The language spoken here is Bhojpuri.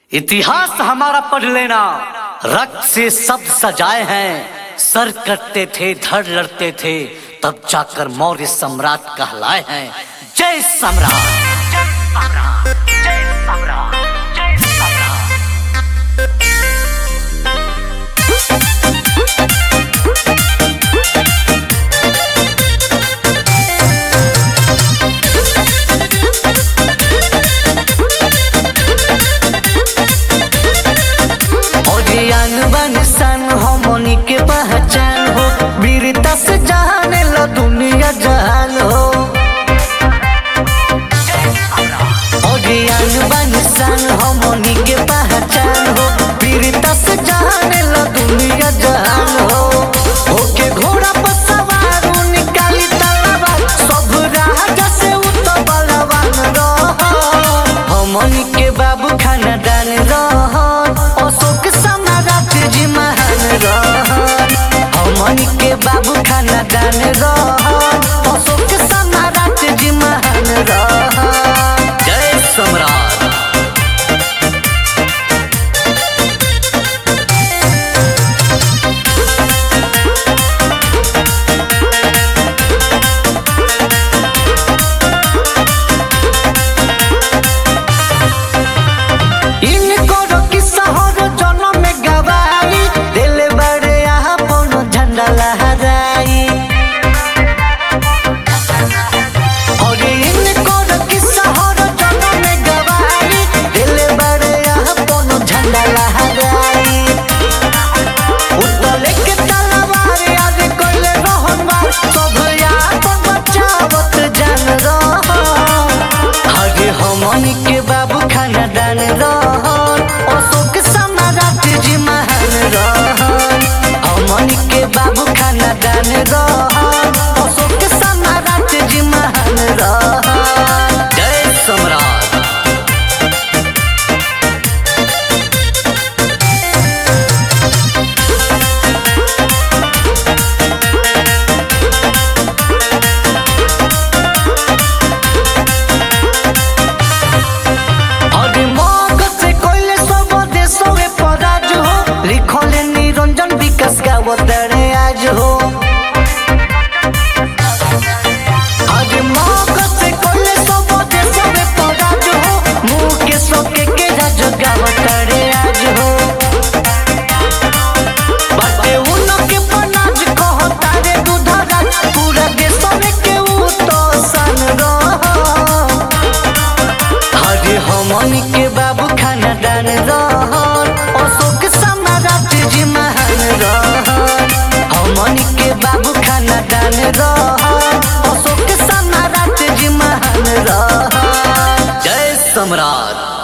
इतिहास हमारा पढ़ लेना, रक्त से शब्द सजाए हैं। सर कटते थे, धड़ लड़ते थे, तब जाकर मौर्य सम्राट कहलाए हैं। जय सम्राट, जय सम्राट, जय सम्राट, जय सम्राट। हमनी के पहचान हो, वीरता से जाने लो दुनिया जहान हो। हमनी के पहचान हो, वीरता से जाने लो दुनिया जहान हो। होके घोड़ा पर सवार निकाली तलवार, सब राजा से उतो बलवान रहो। हमनी के बाबू खानदान रहो, अशोक सम्राट जी महान रहन। हमनी के बाबू खानदान रहन, अशोक सम्राट जी महान रहन। जय सम्राट। हमनी के बाबू खानदान रहन, अशोक सम्राट जी महान रहन। हमनी के बाबू खानदान रहन, अशोक सम्राट जी महान रहन। जय सम्राट। निरंजन विकास गावतरे आज हो, आज मौका से कोले सब देश में पराज हो। मुकेश के राज गावतरे आज हो, बाटे उनके पनाज कहता रे दूधराज, पूरा देश में केहू तो सन रहो। आज हमनी के बाबू खानदान रहन, अशोक सम्राट जी महान रहन। हमनी के बाबू खानदान रहन, अशोक सम्राट जी महान रहन। जय सम्राट।